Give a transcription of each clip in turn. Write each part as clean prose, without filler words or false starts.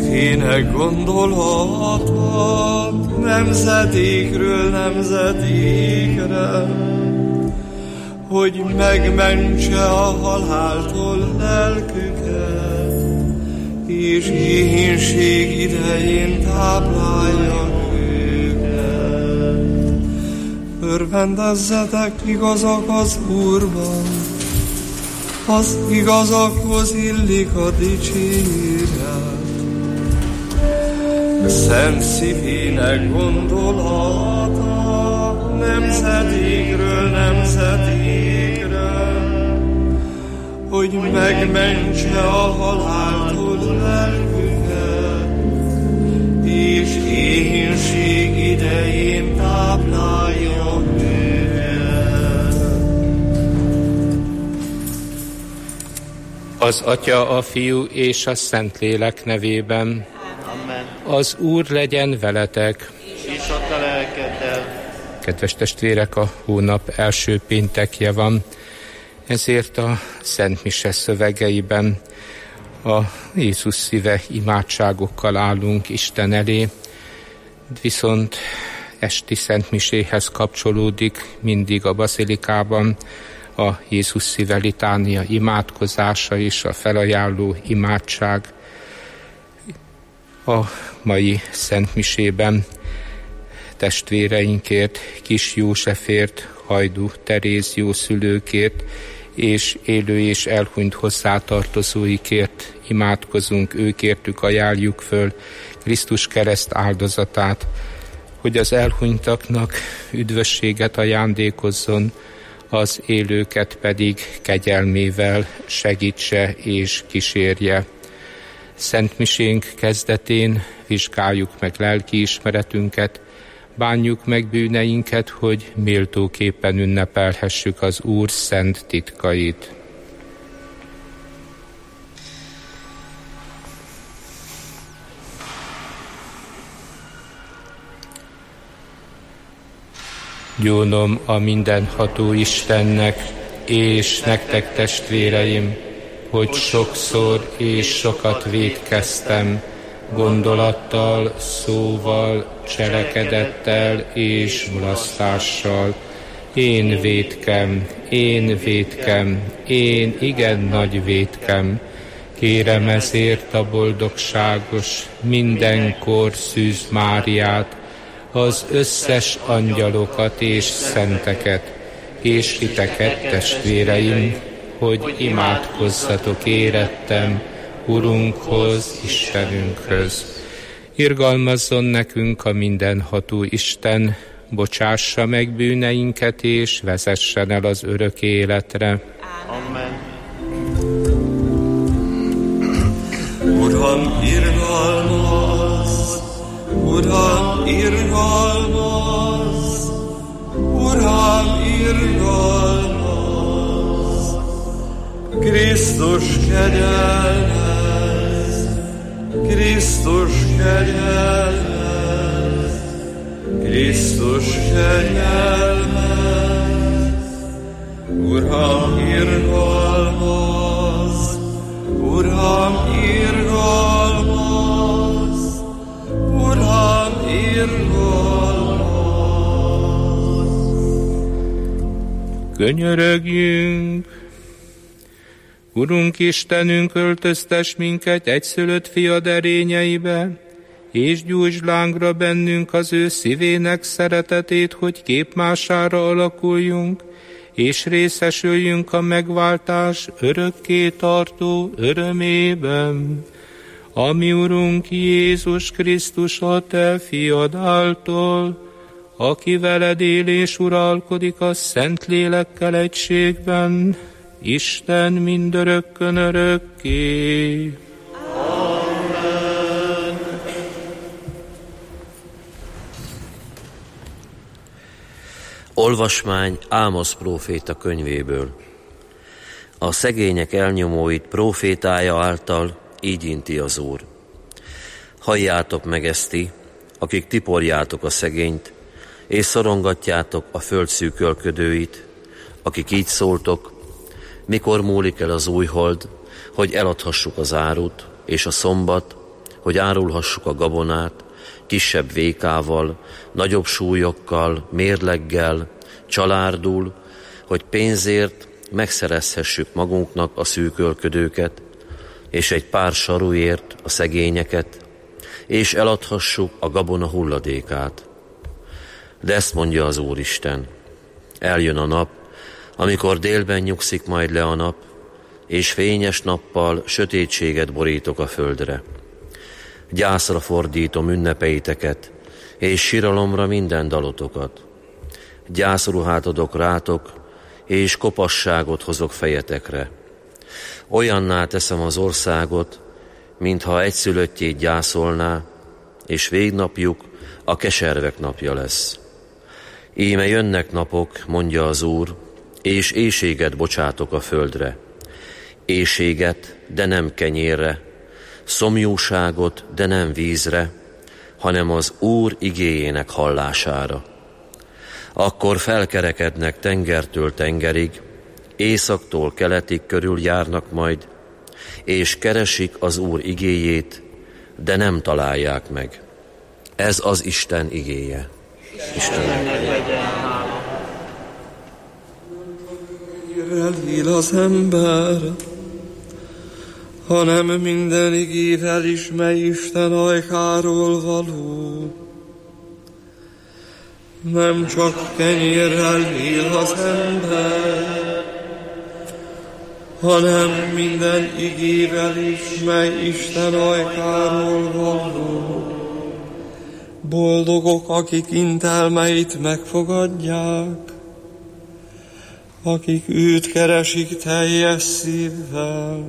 szívének gondolata nemzedékről nemzedékre, hogy megmentse a haláltól lelküket, és éhínség idején táplálja őket. Örvendezzetek, igazak az Úrban, az igazakhoz illik a dicséret. Szent szívének gondolata nemzedékről nemzedékre, hogy megmentse a haláltól lelküket, és éhínség idején táplálja őket. Az Atya, a Fiú és a Szentlélek nevében. Amen. Az Úr legyen veletek. És a te lelkeddel. Kedves testvérek, a hónap első péntekje van, ezért a Szent Mise szövegeiben a Jézus szíve imádságokkal állunk Isten elé, viszont esti Szent Miséhez kapcsolódik mindig a bazilikában a Jézus szíve litánia imádkozása és a felajánló imádság. A mai Szent Misében testvéreinkért, Kis Józsefért, Hajdú Terézió szülőkért és élő és elhunyt hozzátartozóikért imádkozunk, őkértük ajánljuk föl Krisztus kereszt áldozatát, hogy az elhunytaknak üdvösséget ajándékozzon, az élőket pedig kegyelmével segítse és kísérje. Szent Misénk kezdetén vizsgáljuk meg lelkiismeretünket, bánjuk meg bűneinket, hogy méltóképpen ünnepelhessük az Úr szent titkait. Gyónom a mindenható Istennek, és nektek testvéreim, hogy sokszor és sokat vétkeztem, gondolattal, szóval, cselekedettel és mulasztással. Én vétkem, én igen nagy vétkem. Kérem ezért a boldogságos, mindenkor Szűz Máriát, az összes angyalokat és szenteket, és titeket, testvéreim, hogy imádkozzatok érettem Urunkhoz, Istenünkhöz. Irgalmazzon nekünk a mindenható Isten, bocsássa meg bűneinket, és vezessen el az örök életre. Amen. Uram, irgalmazz! Uram, irgalmazz! Uram, irgalmazz! Krisztus kegyelmez! Krisztus kegyelmez! Krisztus kegyelmez! Uram, irgalmazz! Uram, irgalmazz! Uram, irgalmazz! Könyörögjünk! Urunk Istenünk, öltöztess minket egyszülött fiad erényeibe, és gyújtsd lángra bennünk az ő szívének szeretetét, hogy képmására alakuljunk, és részesüljünk a megváltás örökké tartó örömében. Ami Urunk Jézus Krisztus a te fiad által, aki veled él és uralkodik a Szentlélekkel egységben, Isten mindörökkön örökké. Amen. Olvasmány Ámosz próféta könyvéből. A szegények elnyomóit prófétája által így inti az Úr. Halljátok meg ezt ti, akik tiporjátok a szegényt, és szorongatjátok a föld szűkölködőit, akik így szóltok: mikor múlik el az újhold, hogy eladhassuk az árut, és a szombat, hogy árulhassuk a gabonát, kisebb vékával, nagyobb súlyokkal, mérleggel, csalárdul, hogy pénzért megszerezhessük magunknak a szűkölködőket, és egy pár saruért a szegényeket, és eladhassuk a gabona hulladékát. De ezt mondja az Úristen: eljön a nap, amikor délben nyugszik majd le a nap, és fényes nappal sötétséget borítok a földre. Gyászra fordítom ünnepeiteket, és síralomra minden dalotokat. Gyászruhát adok rátok, és kopasságot hozok fejetekre. Olyanná teszem az országot, mintha egyszülöttjét gyászolná, és végnapjuk a keservek napja lesz. Íme jönnek napok, mondja az Úr, és éhséget bocsátok a földre. Éhséget, de nem kenyérre, szomjúságot, de nem vízre, hanem az Úr igéjének hallására. Akkor felkerekednek tengertől tengerig, északtól keletig körüljárnak majd, és keresik az Úr igéjét, de nem találják meg. Ez az Isten igéje. Istennek legyen hála. Él az ember, hanem minden igével is, mely Isten ajkáról való. Nem csak kenyérrel él az ember, hanem minden igével is, mely Isten ajkáról való. Boldogok, akik intelmeit megfogadják, akik őt keresik teljes szívvel.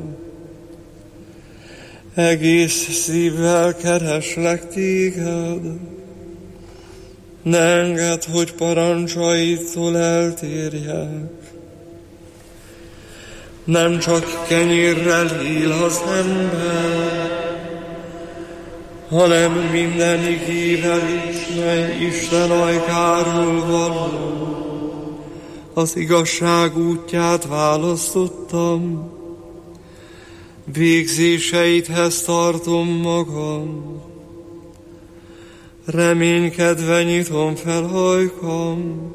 Egész szívvel kereslek téged, ne engedd, hogy parancsaidtól eltérjek. Nem csak kenyérrel él az ember, hanem minden igével is, mely Isten ajkáról való. Az igazság útját választottam, végzéseidhez tartom magam. Reménykedve nyitom fel ajkam,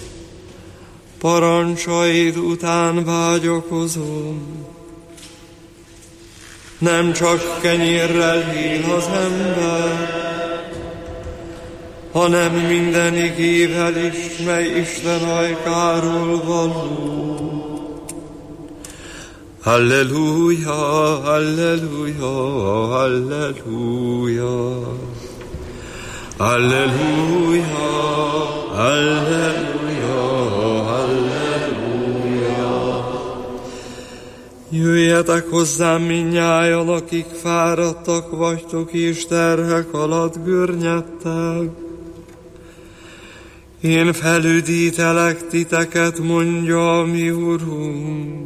parancsaid után vágyakozom. Nem csak kenyérrel él az ember, hanem minden igével is, mely Isten ajkáról való. Halleluja, halleluja, halleluja. Halleluja, halleluja, halleluja. Jöjjetek hozzám mindnyájan, akik fáradtak vagytok és terhek alatt görnyedtek. Én felüdítelek titeket, mondja a mi Urunk.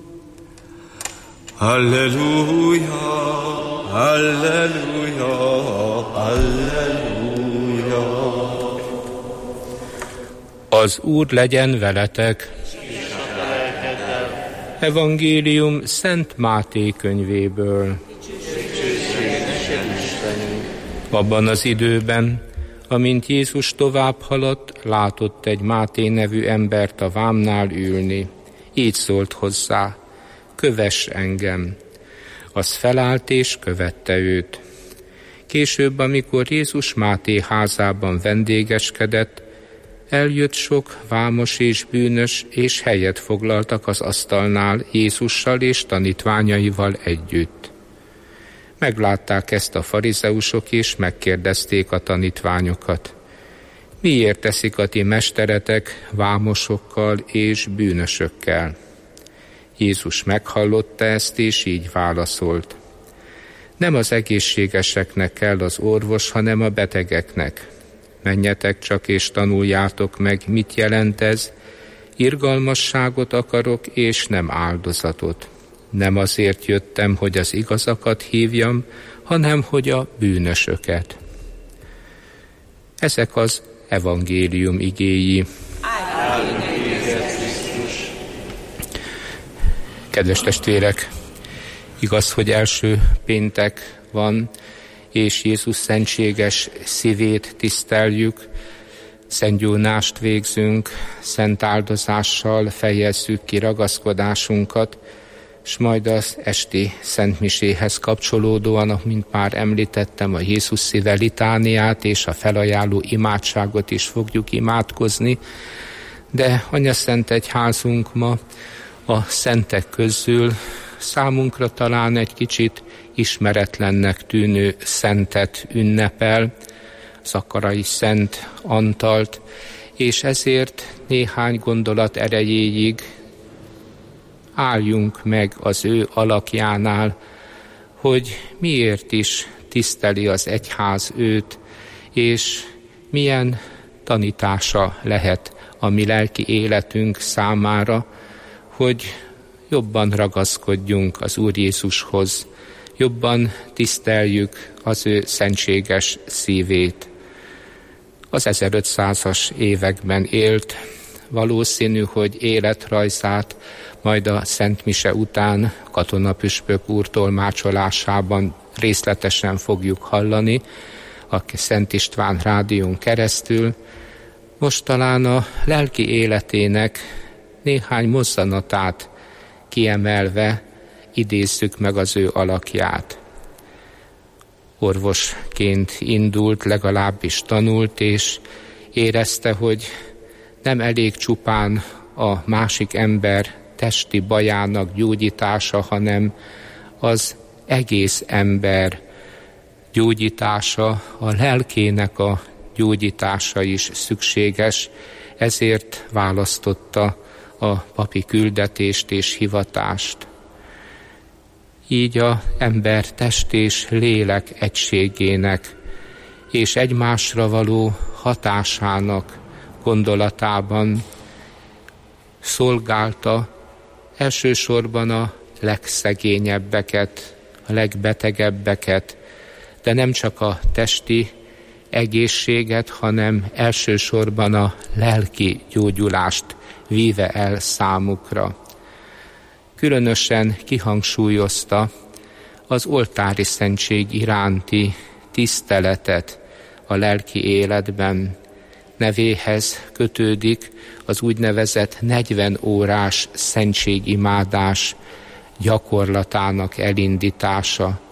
Halleluja, halleluja, halleluja. Az Úr legyen veletek. Evangélium Szent Máté könyvéből. Abban az időben, amint Jézus tovább haladt, látott egy Máté nevű embert a vámnál ülni. Így szólt hozzá: kövess engem. Az felállt és követte őt. Később, amikor Jézus Máté házában vendégeskedett, eljött sok vámos és bűnös, és helyet foglaltak az asztalnál Jézussal és tanítványaival együtt. Meglátták ezt a farizeusok, és megkérdezték a tanítványokat: miért teszik a ti mesteretek vámosokkal és bűnösökkel? Jézus meghallotta ezt, és így válaszolt: nem az egészségeseknek kell az orvos, hanem a betegeknek. Menjetek csak és tanuljátok meg, mit jelent ez: irgalmasságot akarok, és nem áldozatot. Nem azért jöttem, hogy az igazakat hívjam, hanem hogy a bűnösöket. Ezek az evangélium igéi. Kedves testvérek, igaz, hogy első péntek van, és Jézus szentséges szívét tiszteljük, szentgyónást végzünk, szent áldozással fejezzük ki ragaszkodásunkat, és majd az esti szentmiséhez kapcsolódóan, mint már említettem, a Jézus szíve litániát és a felajánló imádságot is fogjuk imádkozni, de Anyaszent Egyházunk ma a szentek közül számunkra talán egy kicsit ismeretlennek tűnő szentet ünnepel, Zakarai Szent Antalt, és ezért néhány gondolat erejéig álljunk meg az ő alakjánál, hogy miért is tiszteli az egyház őt, és milyen tanítása lehet a mi lelki életünk számára, hogy jobban ragaszkodjunk az Úr Jézushoz, jobban tiszteljük az ő szentséges szívét. Az 1500-as években élt, valószínű, hogy életrajzát majd a Szent Mise után katonapüspök úr tolmácsolásában részletesen fogjuk hallani, a Szent István rádión keresztül. Most talán a lelki életének néhány mozzanatát kiemelve idézzük meg az ő alakját. Orvosként indult, legalábbis tanult, és érezte, hogy nem elég csupán a másik ember testi bajának gyógyítása, hanem az egész ember gyógyítása, a lelkének a gyógyítása is szükséges, ezért választotta a papi küldetést és hivatást. Így az ember test és lélek egységének és egymásra való hatásának gondolatában szolgálta elsősorban a legszegényebbeket, a legbetegebbeket, de nem csak a testi egészséget, hanem elsősorban a lelki gyógyulást víve el számukra. Különösen kihangsúlyozta az oltári szentség iránti tiszteletet a lelki életben. Nevéhez kötődik az úgynevezett 40 órás szentségimádás gyakorlatának elindítása,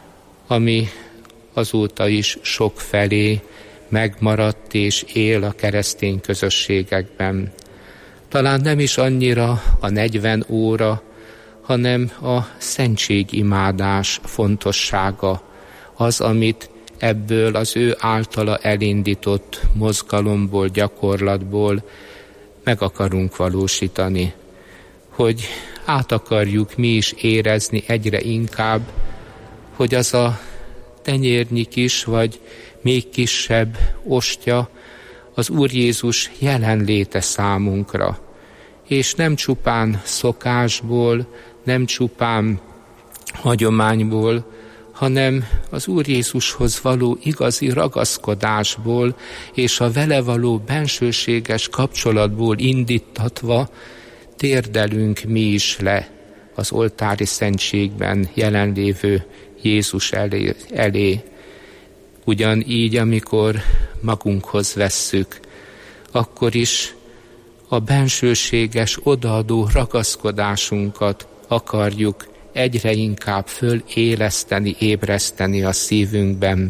ami azóta is sokfelé megmaradt és él a keresztény közösségekben. Talán nem is annyira a 40 óra, hanem a szentségimádás fontossága, az, amit ebből az ő általa elindított mozgalomból, gyakorlatból meg akarunk valósítani, hogy át akarjuk mi is érezni egyre inkább, hogy az a tenyérnyi kis vagy még kisebb ostya az Úr Jézus jelenléte számunkra, és nem csupán szokásból, nem csupán hagyományból, hanem az Úr Jézushoz való igazi ragaszkodásból és a vele való bensőséges kapcsolatból indítatva térdelünk mi is le az oltári szentségben jelenlévő Jézus elé. Ugyanígy, amikor magunkhoz vesszük, akkor is a bensőséges, odaadó ragaszkodásunkat akarjuk egyre inkább föléleszteni, ébreszteni a szívünkben,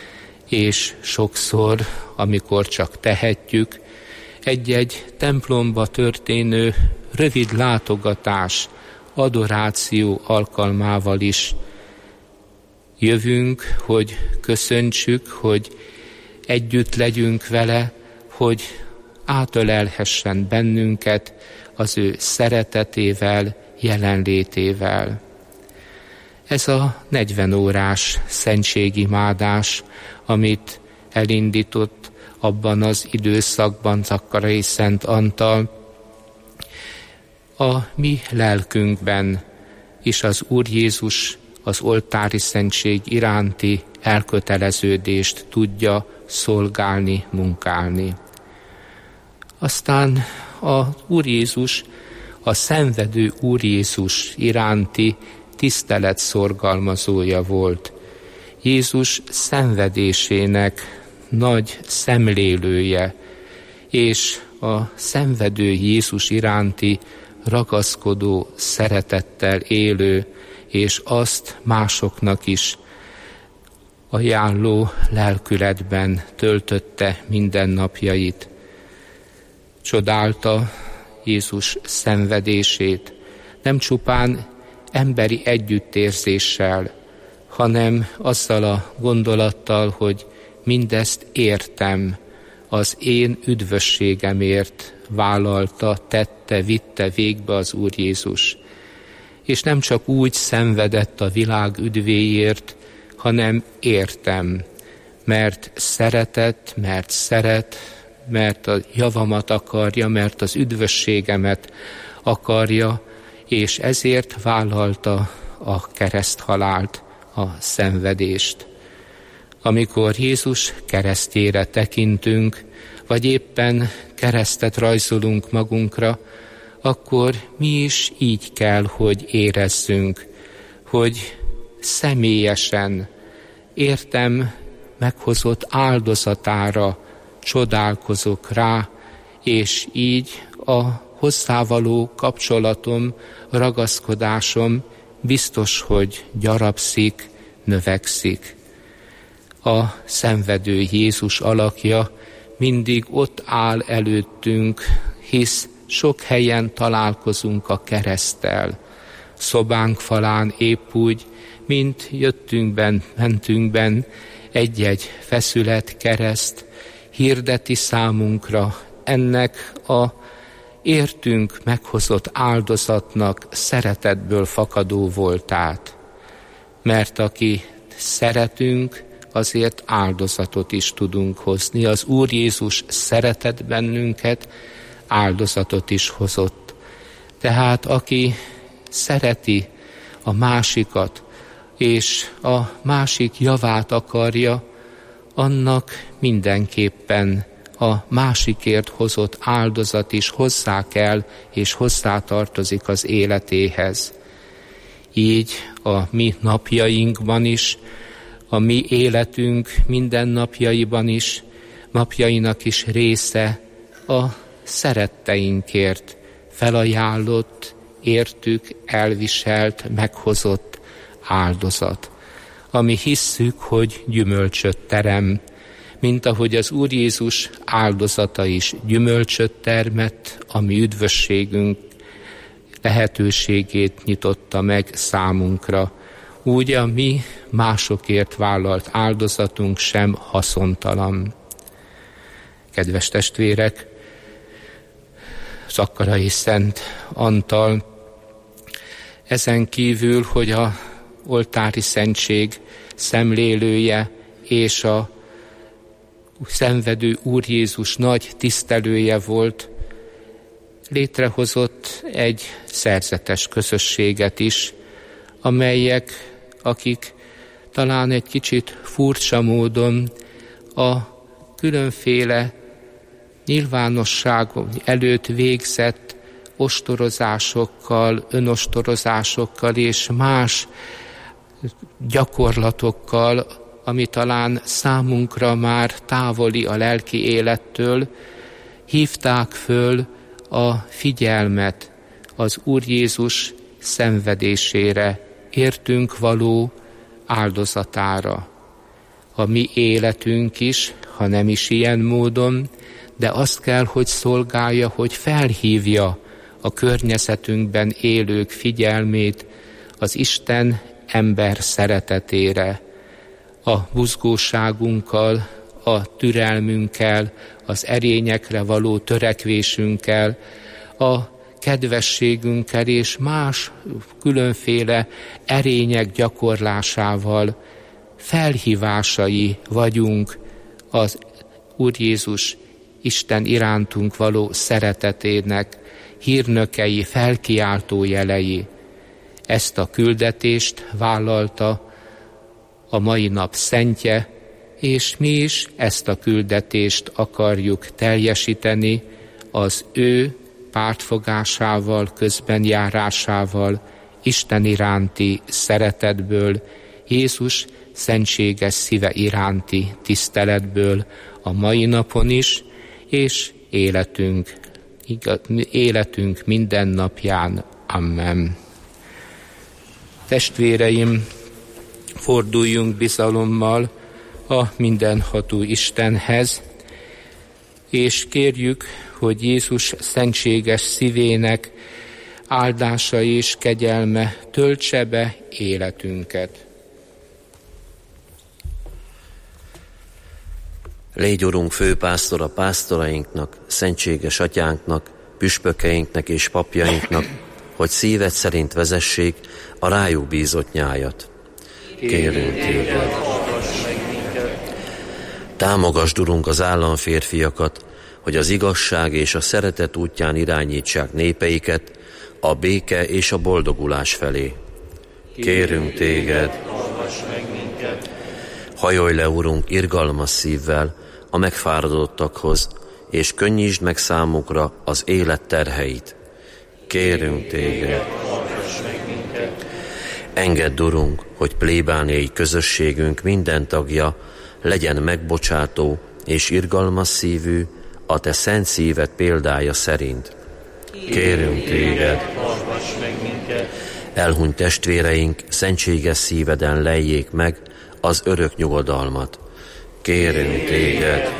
és sokszor, amikor csak tehetjük, egy-egy templomba történő rövid látogatás, adoráció alkalmával is jövünk, hogy köszöntsük, hogy együtt legyünk vele, hogy átölelhessen bennünket az ő szeretetével, jelenlétével. Ez a 40 órás szentségimádás, amit elindított abban az időszakban Zakarai Szent Antal, a mi lelkünkben is az Úr Jézus az oltári szentség iránti elköteleződést tudja szolgálni, munkálni. Aztán az Úr Jézus, a szenvedő Úr Jézus iránti tisztelet szorgalmazója volt. Jézus szenvedésének nagy szemlélője, és a szenvedő Jézus iránti ragaszkodó szeretettel élő, és azt másoknak is ajánló lelkületben töltötte mindennapjait. Csodálta Jézus szenvedését, nem csupán emberi együttérzéssel, hanem azzal a gondolattal, hogy mindezt értem, az én üdvösségemért vállalta, tette, vitte végbe az Úr Jézus. És nem csak úgy szenvedett a világ üdvéért, hanem értem, mert szeretett, mert szeret, mert a javamat akarja, mert az üdvösségemet akarja, és ezért vállalta a kereszthalált, a szenvedést. Amikor Jézus keresztjére tekintünk, vagy éppen keresztet rajzolunk magunkra, akkor mi is így kell, hogy érezzünk, hogy személyesen értem meghozott áldozatára csodálkozok rá, és így a hozzávaló kapcsolatom, ragaszkodásom biztos, hogy gyarapszik, növekszik. A szenvedő Jézus alakja mindig ott áll előttünk, hisz sok helyen találkozunk a kereszttel. Szobánk falán épp úgy, mint jöttünkben, mentünkben, egy-egy feszület kereszt hirdeti számunkra ennek a értünk meghozott áldozatnak szeretetből fakadó voltát. Mert aki szeretünk, azért áldozatot is tudunk hozni. Az Úr Jézus szeretett bennünket, áldozatot is hozott. Tehát aki szereti a másikat, és a másik javát akarja, annak mindenképpen a másikért hozott áldozat is hozzá kell, és hozzátartozik az életéhez. Így a mi napjainkban is, a mi életünk mindennapjaiban is, napjainak is része a szeretteinkért felajánlott, értük, elviselt, meghozott áldozat, ami hisszük, hogy gyümölcsöt terem, mint ahogy az Úr Jézus áldozata is gyümölcsöt termett, ami üdvösségünk lehetőségét nyitotta meg számunkra. Úgy a mi másokért vállalt áldozatunk sem haszontalan. Kedves testvérek, Zakkarai Szent Antal ezen kívül, hogy a oltári szentség szemlélője és a szenvedő Úr Jézus nagy tisztelője volt, létrehozott egy szerzetes közösséget is, akik talán egy kicsit furcsa módon a különféle nyilvánosság előtt végzett ostorozásokkal, önostorozásokkal és más gyakorlatokkal, ami talán számunkra már távoli a lelki élettől, hívták föl a figyelmet az Úr Jézus szenvedésére, értünk való áldozatára. A mi életünk is, ha nem is ilyen módon, de azt kell, hogy szolgálja, hogy felhívja a környezetünkben élők figyelmét az Isten ember szeretetére, a buzgóságunkkal, a türelmünkkel, az erényekre való törekvésünkkel, a kedvességünkkel és más különféle erények gyakorlásával felhívásai vagyunk az Úr Jézus Isten irántunk való szeretetének hírnökei, felkiáltó jelei. Ezt a küldetést vállalta a mai nap szentje, és mi is ezt a küldetést akarjuk teljesíteni az ő pártfogásával, közbenjárásával, Isten iránti szeretetből, Jézus szentséges szíve iránti tiszteletből a mai napon is, és életünk minden napján. Amen. Testvéreim, forduljunk bizalommal a mindenható Istenhez, és kérjük, hogy Jézus szentséges szívének áldása és kegyelme töltse be életünket. Légy, Urunk, főpásztor a pásztorainknak, szentséges atyánknak, püspökeinknek és papjainknak, hogy szíved szerint vezessék a rájuk bízott nyájat. Kérünk téged. Támogasd, Urunk, az államférfiakat, hogy az igazság és a szeretet útján irányítsák népeiket a béke és a boldogulás felé. Kérünk téged. Hajolj le, Urunk, irgalmas szívvel a megfáradottakhoz, és könnyítsd meg számukra az élet terheit. Kérünk téged. Engedd, Urunk, hogy plébániai közösségünk minden tagja legyen megbocsátó és irgalmas szívű a te szent szíved példája szerint. Kérünk téged. Elhunyt testvéreink szentséges szíveden lejjék meg az örök nyugodalmat. Kérünk téged.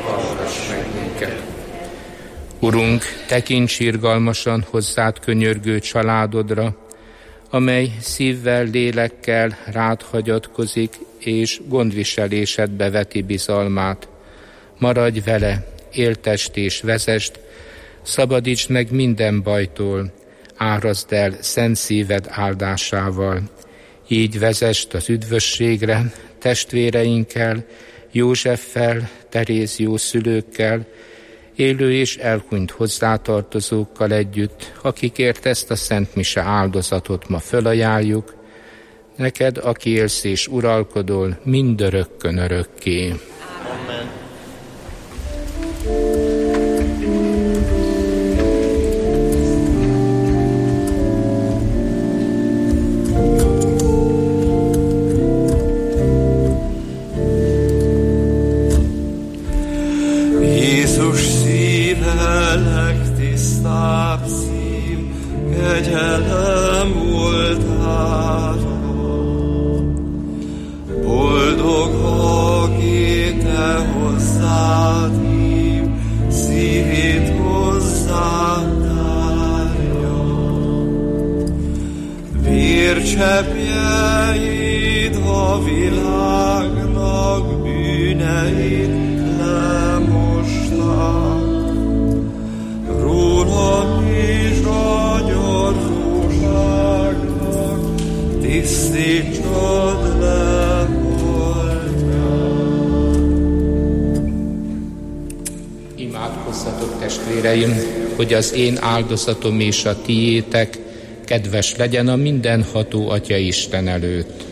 Urunk, tekints irgalmasan hozzád könyörgő családodra, amely szívvel, lélekkel rád hagyatkozik, és gondviselésedbe veti bizalmát. Maradj vele, éltest és vezest, szabadítsd meg minden bajtól, árazd el szent szíved áldásával. Így vezest az üdvösségre testvéreinkkel, Józseffel, Terézió szülőkkel, élő és elhunyt hozzátartozókkal együtt, akikért ezt a szent mise áldozatot ma fölajánljuk, neked, aki élsz és uralkodol mindörökkön örökké. Amen. Jézus szíve legtisztább szív, kegyelem oltára. Boldog, aki te hozzád hív, szívét hozzád tárja. Vércseppjeid a világnak bűneit rólam és a gyarzóságnak tisztítsad le holtját. Imádkozzatok, testvéreim, hogy az én áldozatom és a tiétek kedves legyen a mindenható Atya Isten előtt.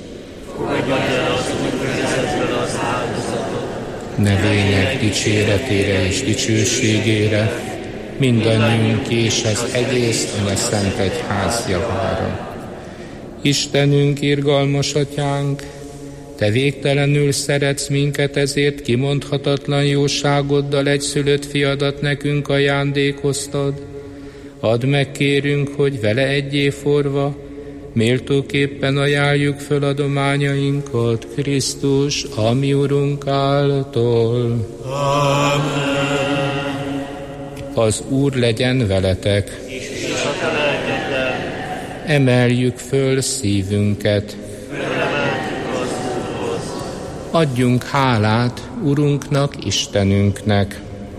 Nevények dicséretére és dicsőségére, mindannyiunk és az egész Anya Szent Egyház javára. Istenünk, irgalmas Atyánk, te végtelenül szeretsz minket, ezért kimondhatatlan jóságoddal egyszülött fiadat nekünk ajándékoztad. Add meg, kérünk, hogy vele egyé forva, méltóképpen ajánljuk föl adományainkat Krisztus, a mi Urunk által. Amen. Az Úr legyen veletek. Emeljük föl szívünket. Adjunk hálát Urunknak, Istenünknek.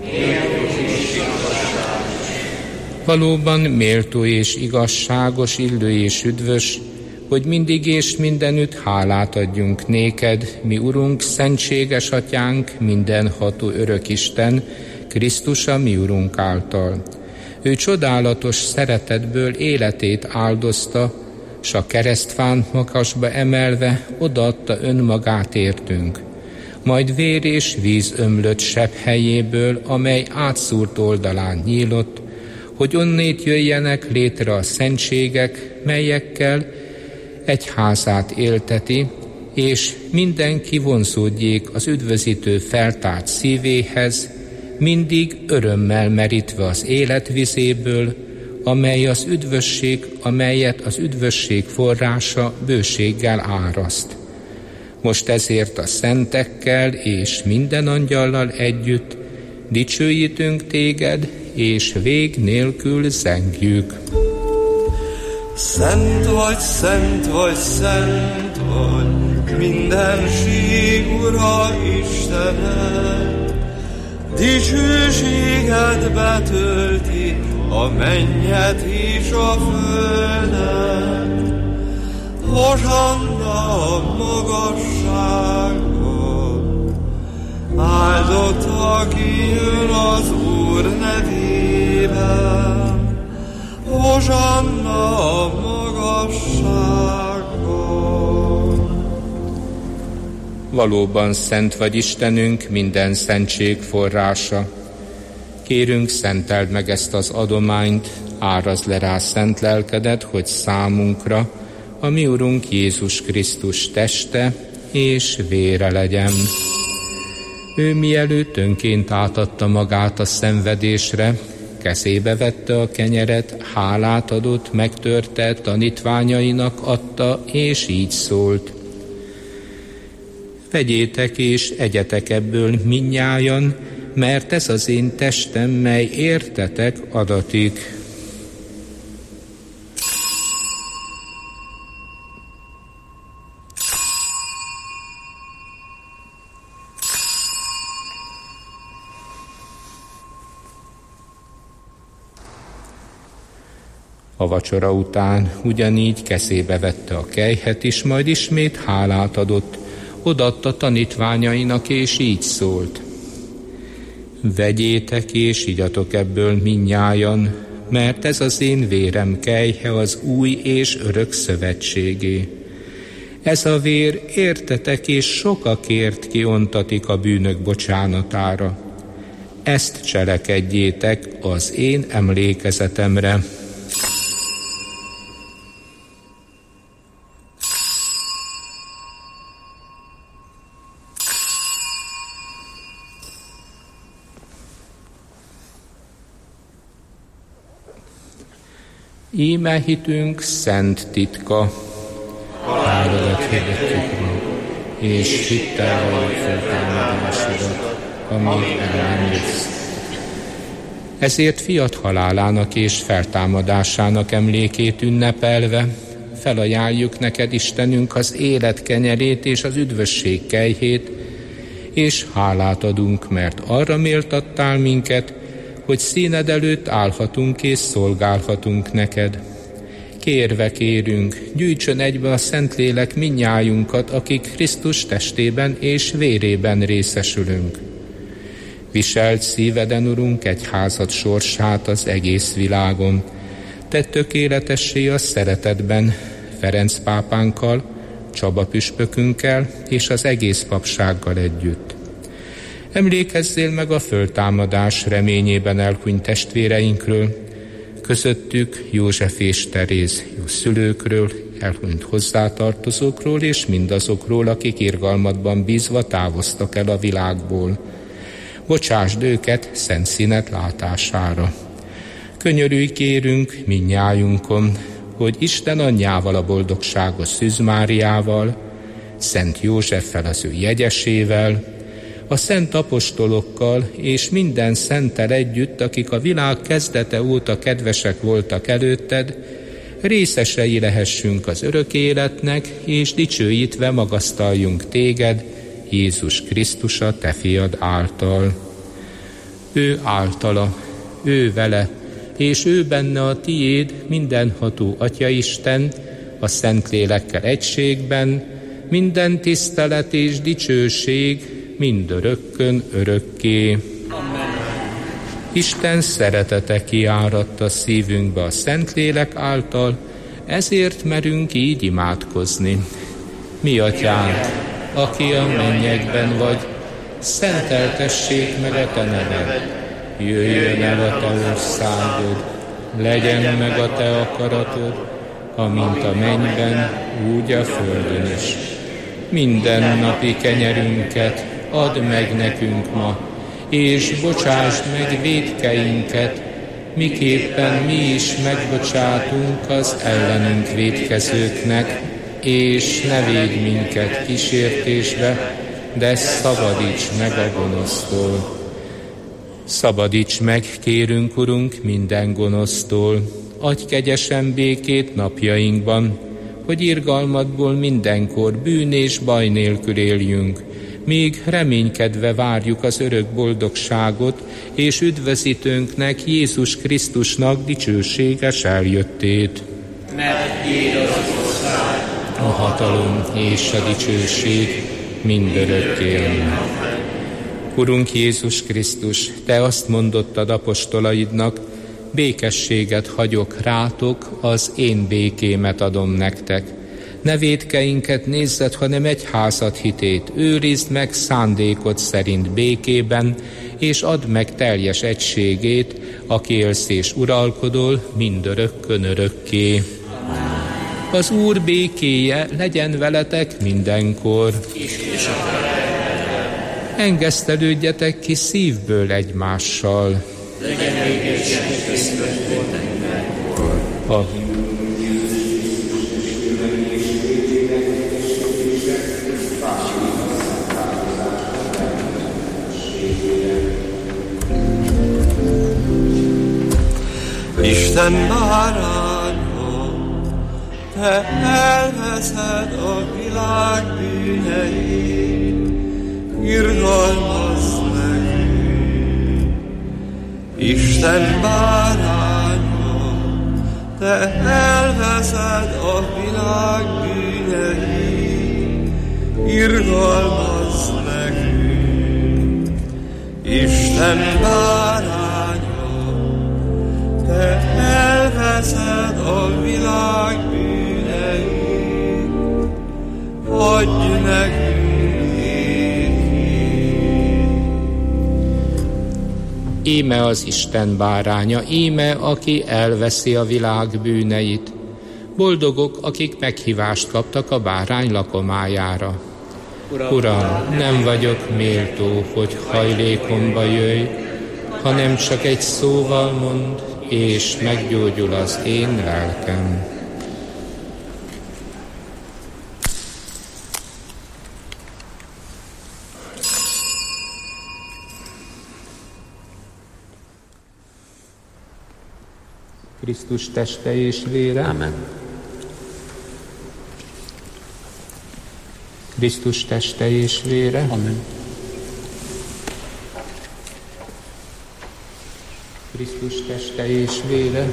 Valóban méltó és igazságos, illő és üdvös, hogy mindig és mindenütt hálát adjunk néked, mi Urunk, szentséges Atyánk, mindenható örök Isten, Krisztus a mi Urunk által. Ő csodálatos szeretetből életét áldozta, s a keresztfán magasba emelve odaadta önmagát értünk. Majd vér és víz ömlött sebb helyéből, amely átszúrt oldalán nyílott, hogy onnét jöjjenek létre a szentségek, melyekkel egyházát élteti, és mindenki vonzódjék az üdvözítő feltárt szívéhez, mindig örömmel merítve az élet vizéből, amelyet az üdvösség forrása bőséggel áraszt. Most ezért a szentekkel és minden angyallal együtt dicsőítünk téged, és vég nélkül zengjük. Szent vagy, szent vagy, szent vagy, mindenség Ura Istened, dicsőséged betölti a mennyet és a földet. Hosanna a magasságban, áldott, aki jön az Úr nevében. Hosanna a magasságban. Valóban szent vagy Istenünk, minden szentség forrása. Kérünk, szenteld meg ezt az adományt, árazd le rá szent lelkedet, hogy számunkra a mi Urunk Jézus Krisztus teste és vére legyen. Ő mielőtt önként átadta magát a szenvedésre, kezébe vette a kenyeret, hálát adott, megtörte, tanítványainak adta, és így szólt: vegyétek és egyetek ebből mindnyájan, mert ez az én testem, mely értetek adatik. A vacsora után ugyanígy kezébe vette a kelyhet is, majd ismét hálát adott, odaadta tanítványainak, és így szólt: vegyétek és igyatok ebből mindnyájan, mert ez az én vérem kelyhe az új és örök szövetségé. Ez a vér értetek és sokakért kiontatik a bűnök bocsánatára. Ezt cselekedjétek az én emlékezetemre. Íme hitünk szent titka, áradat hirdetjük ma, és hittel valljuk feltámadásodat, amíg el nem jössz. Ezért fiat halálának és feltámadásának emlékét ünnepelve felajánljuk neked, Istenünk, az élet kenyerét és az üdvösség kelyhét, és hálát adunk, mert arra méltattál minket, hogy színed előtt állhatunk és szolgálhatunk neked. Kérve kérünk, gyűjtsön egybe a Szentlélek mindnyájunkat, akik Krisztus testében és vérében részesülünk. Viselt szíveden, Urunk, egyházad sorsát az egész világon. Tedd tökéletessé a szeretetben Ferenc pápánkkal, Csaba püspökünkkel és az egész papsággal együtt. Emlékezzél meg a föltámadás reményében elhunyt testvéreinkről, közöttük József és Teréz jó szülőkről, elhunyt hozzátartozókról és mindazokról, akik irgalmadban bízva távoztak el a világból. Bocsásd őket szent színet látására. Könyörülj kérünk mindnyájunkon, hogy Isten anyjával, a boldogságos Szűz Máriával, Szent Józseffel az ő jegyesével, a szent apostolokkal és minden szenttel együtt, akik a világ kezdete óta kedvesek voltak előtted, részesei lehessünk az örök életnek, és dicsőítve magasztaljunk téged, Jézus Krisztus, a te fiad által. Ő általa, ő vele, és ő benne a tiéd, mindenható Atyaisten, a Szentlélekkel egységben, minden tisztelet és dicsőség, mindörökkön örökké. Amen. Isten szeretete kiáradt a szívünkbe a Szentlélek által, ezért merünk így imádkozni. Mi Atyánk, aki a mennyekben vagy, szenteltessék meg a te neved. Jöjjön el a te országod, legyen meg a te akaratod, amint a mennyben, úgy a földön is. Mindennapi kenyerünket add meg nekünk ma, és bocsásd meg vétkeinket, miképpen mi is megbocsátunk az ellenünk vétkezőknek, és ne védj minket kísértésbe, de szabadíts meg a gonosztól. Szabadíts meg, kérünk, Urunk, minden gonosztól, adj kegyesen békét napjainkban, hogy irgalmadból mindenkor bűn és baj nélkül éljünk, míg reménykedve várjuk az örök boldogságot, és üdvözítőnknek, Jézus Krisztusnak dicsőséges eljöttét. Mert tiéd az ország, a hatalom és a dicsőség mindörökké. Urunk Jézus Krisztus, Te azt mondottad apostolaidnak, békességet hagyok rátok, az én békémet adom nektek. Ne vétkeinket nézzed, hanem egyházad hitét, őrizd meg szándékod szerint békében, és add meg teljes egységét, aki élsz és uralkodol mindörökkön örökké. Az Úr békéje legyen veletek mindenkor. Engesztelődjetek ki szívből egymással. Isten báránya, Te elveszed a világ bűneit, irgalmazz nekünk. Isten báránya, Te elveszed a világ bűneit, irgalmazz nekünk. Isten báránya, Te elveszed a világ bűneit, adj nekünk békét. Íme az Isten báránya, íme, aki elveszi a világ bűneit. Boldogok, akik meghívást kaptak a bárány lakomájára. Uram, nem vagyok méltó, hogy hajlékomba jöjj, hanem csak egy szóval mondd, és meggyógyul az én lelkem. Krisztus teste és vére. Amen. Krisztus teste és vére. Amen. Krisztus teste és vére.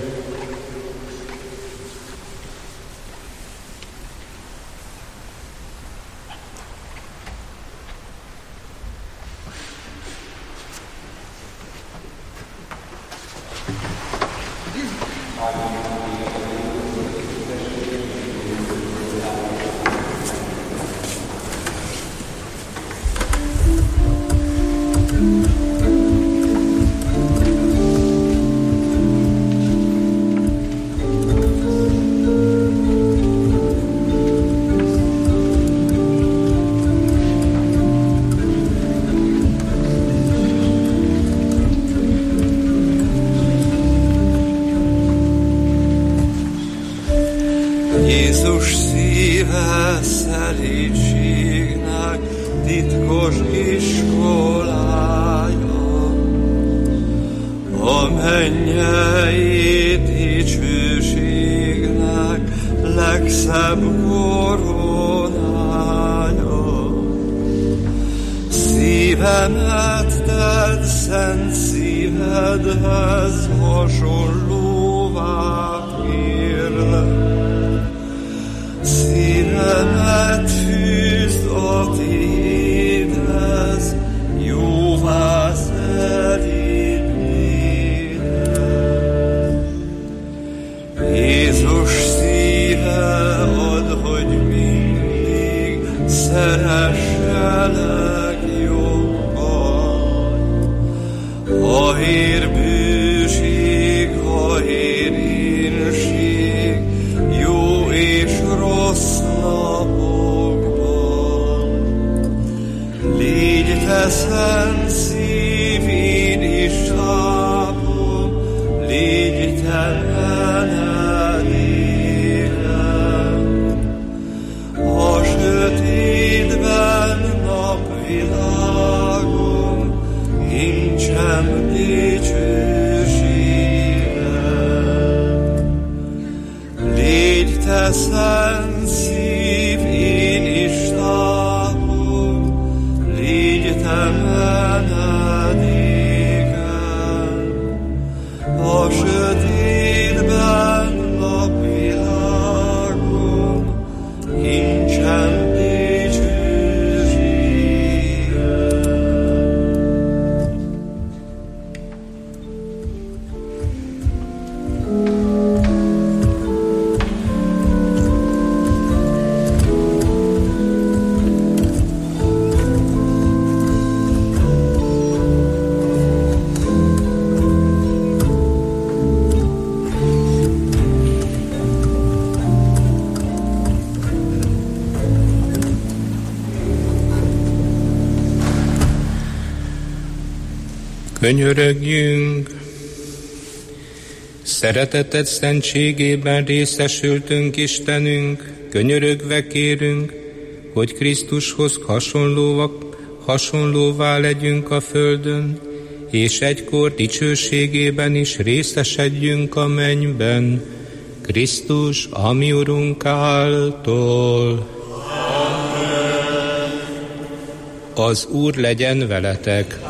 Jézus szíve szelídségnek titkos iskolája, a mennyei dicsőségnek legszebb koronája. Szívemet tedd szent szívedhez hasonlóvá kérlek, szívemet fűzd a tiédhez, jóvá szerint. Jézus szíve ad, hogy mindig szeresselek jobban. Ha ér bőség, ha ér énség, jó és rossz napokban. nincsen dicsőséged. Légy te szent szív, én is tápod, légy te menedékem, a sötétben napvilágon nincsen Könyörögjünk! Szereteted szentségében részesültünk, Istenünk, könyörögve kérünk, hogy Krisztushoz hasonlóvá legyünk a földön, és egykor dicsőségében is részesedjünk a mennyben, Krisztus, a mi Urunk által. Az Úr legyen veletek!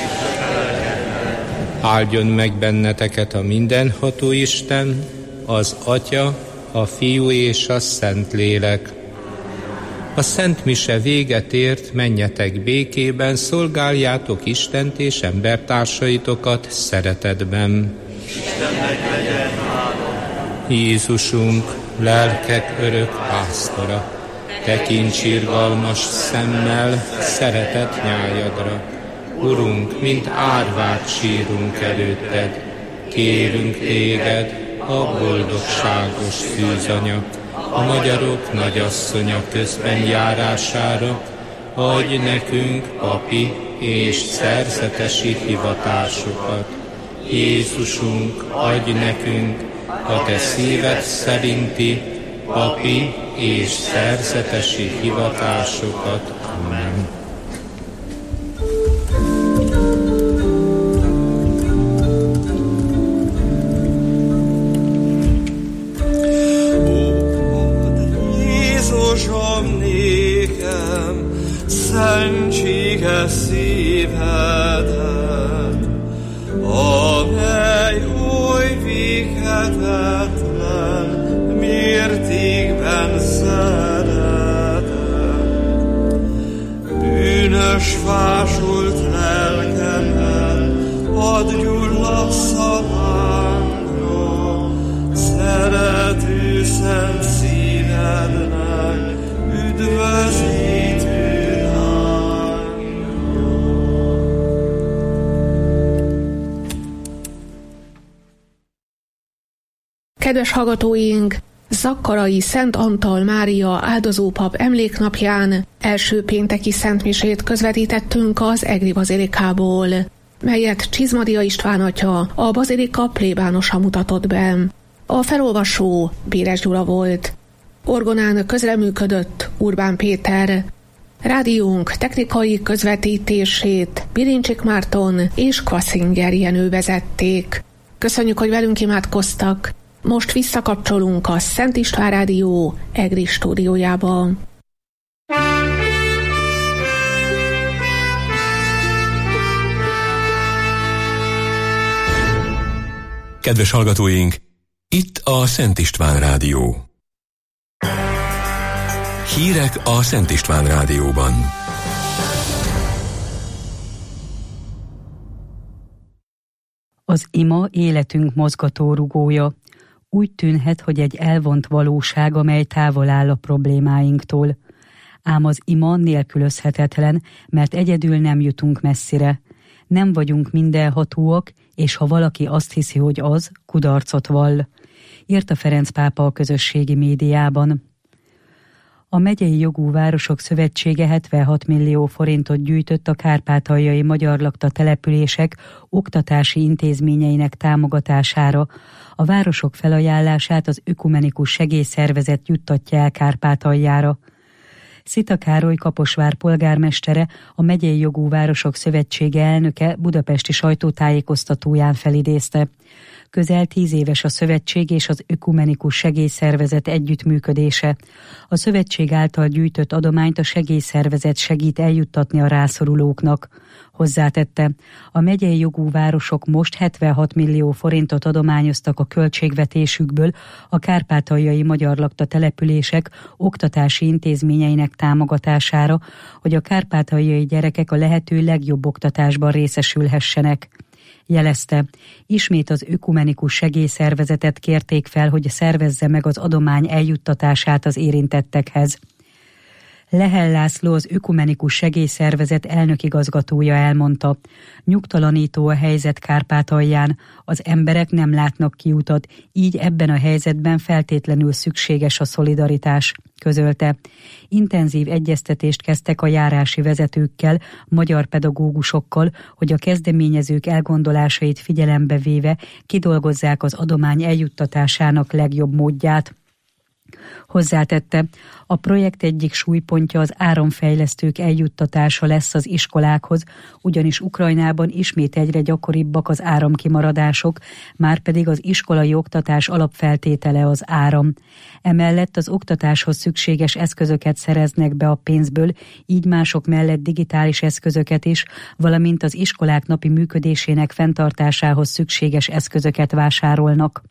Áldjon meg benneteket a mindenható Isten, az Atya, a Fiú és a Szentlélek. A Szent Mise véget ért, menjetek békében, szolgáljátok Istent és embertársaitokat szeretetben. Istennek legyen hála. Jézusunk, lelkek örök pásztora, tekints irgalmas szemmel szeretet nyájadra. Urunk, mint árvát sírunk előtted, kérünk téged, a boldogságos szűzanya, a magyarok nagyasszonya közben járására, adj nekünk papi és szerzetesi hivatásokat. Jézusunk, adj nekünk a te szíved szerinti papi és szerzetesi hivatásokat. Amen. Szentséges szívedet, amely oly véghetetlen mértékben szeretett. Bűnös fásult lelkemet, add gyullasz a lángra, szerető szent szívednek üdvözítő. Kedves hallgatóink, Zakkarai Szent Antal Mária áldozópap emléknapján első pénteki szentmisét közvetítettünk az Egri bazilikából, melyet Csizmadia István atya, a bazilika plébánosa mutatott be. A felolvasó Béres Gyula volt. Orgonán közreműködött Urbán Péter. Rádiónk technikai közvetítését Birincsik Márton és Kvaszinger Jenő vezették. Köszönjük, hogy velünk imádkoztak. Most visszakapcsolunk a Szent István Rádió Egri stúdiójába. Kedves hallgatóink, itt a Szent István Rádió. Hírek a Szent István Rádióban. Az ima életünk mozgatórugója. Úgy tűnhet, hogy egy elvont valóság, amely távol áll a problémáinktól. Ám az ima nélkülözhetetlen, mert egyedül nem jutunk messzire. Nem vagyunk mindenhatóak, és ha valaki azt hiszi, hogy az, kudarcot vall. Írta Ferenc pápa a közösségi médiában. A Megyei Jogú Városok Szövetsége 76 millió forintot gyűjtött a kárpátaljai magyar lakta települések oktatási intézményeinek támogatására. A városok felajánlását az Ökumenikus Segélyszervezet juttatja el Kárpátaljára. Szita Károly Kaposvár polgármestere, a Megyei Jogú Városok Szövetsége elnöke budapesti sajtótájékoztatóján felidézte. Közel 10 éves a szövetség és az Ökumenikus Segélyszervezet együttműködése. A szövetség által gyűjtött adományt a segélyszervezet segít eljuttatni a rászorulóknak. Hozzátette, a megyei jogú városok most 76 millió forintot adományoztak a költségvetésükből a kárpátaljai magyar lakta települések oktatási intézményeinek támogatására, hogy a kárpátaljai gyerekek a lehető legjobb oktatásban részesülhessenek. Jelezte, ismét az Ökumenikus Segélyszervezetet kérték fel, hogy szervezze meg az adomány eljuttatását az érintettekhez. Lehel László, az Ökumenikus Segélyszervezet elnökigazgatója elmondta, nyugtalanító a helyzet Kárpátalján, az emberek nem látnak kiutat, így ebben a helyzetben feltétlenül szükséges a szolidaritás, közölte. Intenzív egyeztetést kezdtek a járási vezetőkkel, magyar pedagógusokkal, hogy a kezdeményezők elgondolásait figyelembe véve kidolgozzák az adomány eljuttatásának legjobb módját. Hozzátette, a projekt egyik súlypontja az áramfejlesztők eljuttatása lesz az iskolákhoz, ugyanis Ukrajnában ismét egyre gyakoribbak az áramkimaradások, márpedig az iskolai oktatás alapfeltétele az áram. Emellett az oktatáshoz szükséges eszközöket szereznek be a pénzből, így mások mellett digitális eszközöket is, valamint az iskolák napi működésének fenntartásához szükséges eszközöket vásárolnak.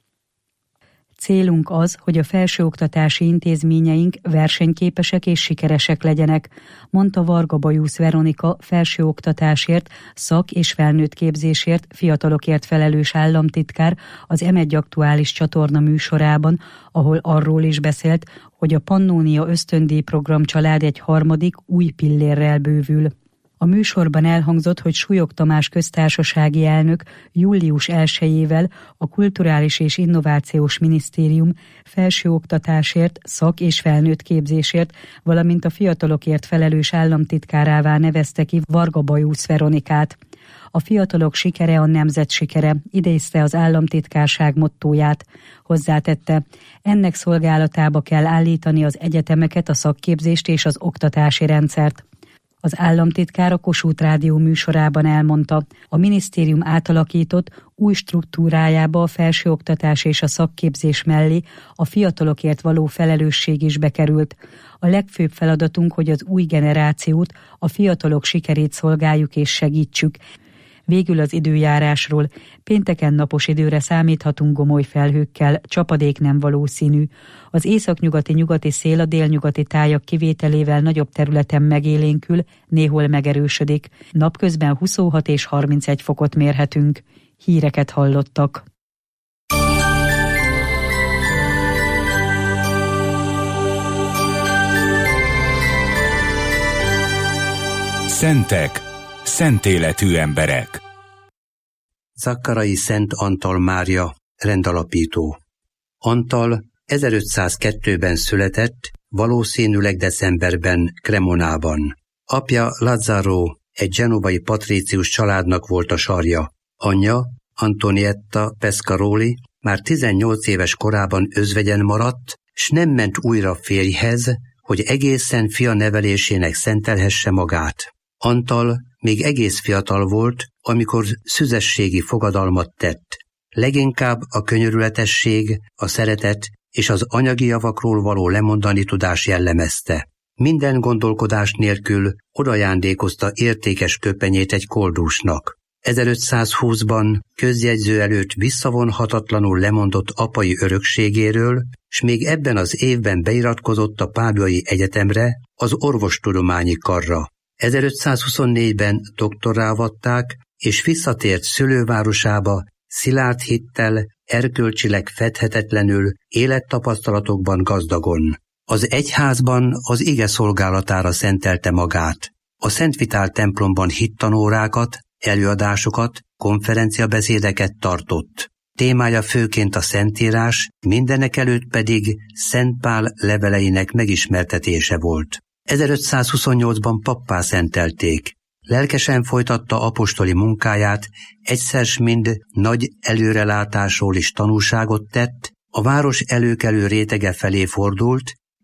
Célunk az, hogy a felsőoktatási intézményeink versenyképesek és sikeresek legyenek, mondta Varga Bajusz Veronika felsőoktatásért, szak- és felnőttképzésért, fiatalokért felelős államtitkár az M1 aktuális csatorna műsorában, ahol arról is beszélt, hogy a Pannónia ösztöndíjprogram család egy harmadik, új pillérrel bővül. A műsorban elhangzott, hogy Súlyog Tamás köztársasági elnök július 1-ével a Kulturális és Innovációs Minisztérium felsőoktatásért, szak- és felnőttképzésért, valamint a fiatalokért felelős államtitkárává nevezte ki Varga Bajusz Veronikát. A fiatalok sikere a nemzet sikere, idézte az államtitkárság mottóját. Hozzátette, ennek szolgálatába kell állítani az egyetemeket, a szakképzést és az oktatási rendszert. Az államtitkár a Kossuth Rádió műsorában elmondta, a minisztérium átalakított új struktúrájába a felsőoktatás és a szakképzés mellé a fiatalokért való felelősség is bekerült. A legfőbb feladatunk, hogy az új generációt, a fiatalok sikerét szolgáljuk és segítsük. Végül az időjárásról. Pénteken napos időre számíthatunk gomoly felhőkkel, csapadék nem valószínű. Az északnyugati-nyugati szél a délnyugati tájak kivételével nagyobb területen megélénkül, néhol megerősödik. Napközben 26 és 31 fokot mérhetünk. Híreket hallottak. Szentek, szentéletű emberek. Zakkarai Szent Antal Mária, rendalapító. Antal 1502-ben született, valószínűleg decemberben Cremonában. Apja Lazzaro egy genovai patrícius családnak volt a sarja. Anyja, Antonietta Pescaroli már 18 éves korában özvegyen maradt, s nem ment újra férjhez, hogy egészen fia nevelésének szentelhesse magát. Antal még egész fiatal volt, amikor szüzességi fogadalmat tett. Leginkább a könyörületesség, a szeretet és az anyagi javakról való lemondani tudás jellemezte. Minden gondolkodás nélkül odajándékozta értékes köpenyét egy koldusnak. 1520-ban közjegyző előtt visszavonhatatlanul lemondott apai örökségéről, s még ebben az évben beiratkozott a Páduai Egyetemre, az orvostudományi karra. 1524-ben doktorrá avatták, és visszatért szülővárosába szilárd hittel, erkölcsileg fedhetetlenül, élettapasztalatokban gazdagon. Az egyházban az ige szolgálatára szentelte magát. A Szent Vitál templomban hittanórákat, előadásokat, konferenciabeszédeket tartott. Témája főként a Szentírás, mindenekelőtt pedig Szent Pál leveleinek megismertetése volt. 1528-ban pappá szentelték. Lelkesen folytatta apostoli munkáját, egyszer-mind nagy előrelátásról is tanúságot tett, a város előkelő rétege felé fordult,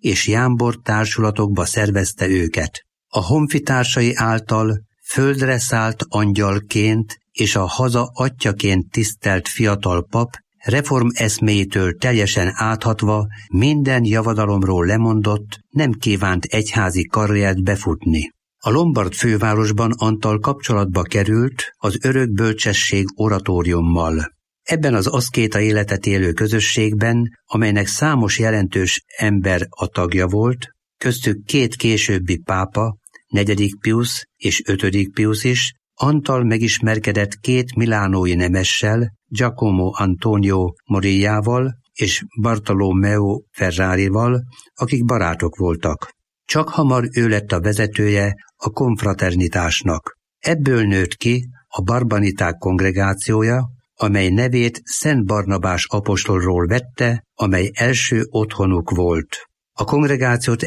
és jámbor társulatokba szervezte őket. A honfitársai által földre szállt angyalként és a haza atyjaként tisztelt fiatal pap reform eszméjétől teljesen áthatva minden javadalomról lemondott, nem kívánt egyházi karriert befutni. A lombard fővárosban Antal kapcsolatba került az örök bölcsesség oratóriummal. Ebben az aszkéta életet élő közösségben, amelynek számos jelentős ember a tagja volt, köztük 2 későbbi pápa, 4. Pius és 5. Pius is, Antal megismerkedett 2 milánói nemessel, Giacomo Antonio Morillával és Bartolomeo Ferrarival, akik barátok voltak. Csak hamar ő lett a vezetője a konfraternitásnak. Ebből nőtt ki a barbaniták kongregációja, amely nevét Szent Barnabás apostolról vette, amely első otthonuk volt. A kongregációt